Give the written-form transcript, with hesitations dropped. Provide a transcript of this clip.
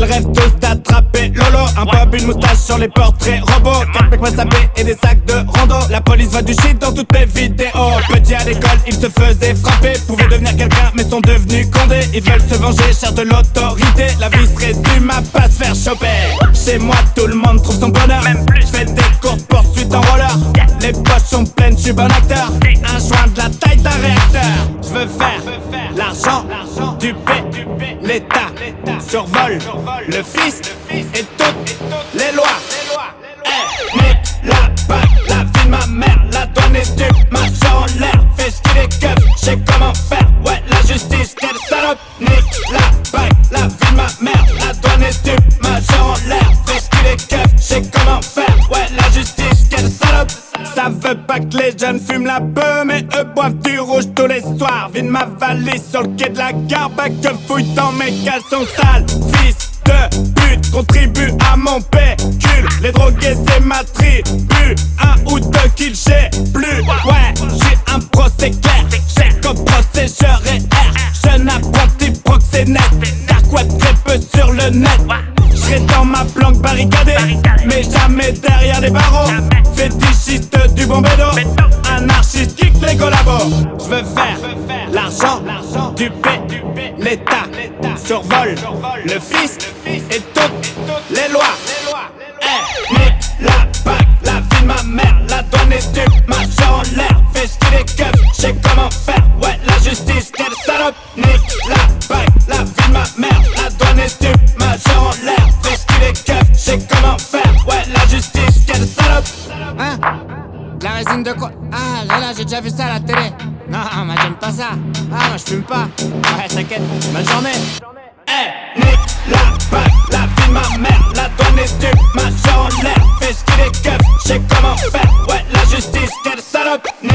Ils rêvent tous d'attraper Lolo. Un bob, une moustache sur les portraits robots. 4 mecs wasabi et des sacs de rando. La police voit du shit dans toutes mes vidéos. Petit à l'école, ils se faisaient frapper. Pouvaient devenir quelqu'un mais sont devenus condés. Ils veulent se venger, cherchent de l'autorité. La vie se résume à pas se faire choper. Chez moi tout le monde trouve son bonheur. Même plus, je fais des courtes poursuites en roller. Les poches sont pleines, je suis bon acteur. Un joint de la taille d'un réacteur. Je veux faire l'argent, du P, l'État survole le fisc et toutes les lois. Nique la bague, la vie de ma mère, la douane est stup, marchand en l'air, fais ce qu'il est keuf, j'sais comment faire, ouais la justice, quelle salope. Nique la bague, la vie de ma mère, la douane est stup, marchand en l'air, fais ce qu'il est keuf, j'sais comment faire, ouais la justice, quelle salope. Ça veut pas que les jeunes fument la beuh, mais eux boivent du rouge tous les soirs. Vide ma valise sur le quai de la gare, bah que fouille dans mes caleçons sales. Fils de pute, contribue à mon pécule. Les drogués c'est ma tribu, 1 ou 2 kills j'ai plus. Ouais, j'ai un procès clair, j'ai comme procès je R. Jeune apprenti proxénète, dark web très peu sur le net. J'serai dans ma planque barricadée, mais jamais derrière les barreaux. Fétichiste du bon bédo, anarchiste kick les collabos. J'veux faire l'argent, du P, l'État survole le fisc et toutes les lois. Nique la bague, la vie de ma mère, la douane est stup, marchand en l'air, fais ce qu'il est keuf, j'sais comment faire, ouais la justice, quelle salope. Nique la bague, la vie de ma mère, la douane est stup, marchand en l'air, fais ce qu'il est keuf, j'sais comment faire, ouais la justice, quelle salope. Hein? De la résine de quoi? Ah là là, j'ai déjà vu ça à la télé. Non, moi j'aime pas ça. Ah, moi je fume pas. Ouais, t'inquiète, bonne journée. Nique la bague, la vie de ma mère, la douane est stup, marchand en l'air, fais ce qu'il est keuf, j'sais comment faire, ouais la justice, quelle salope.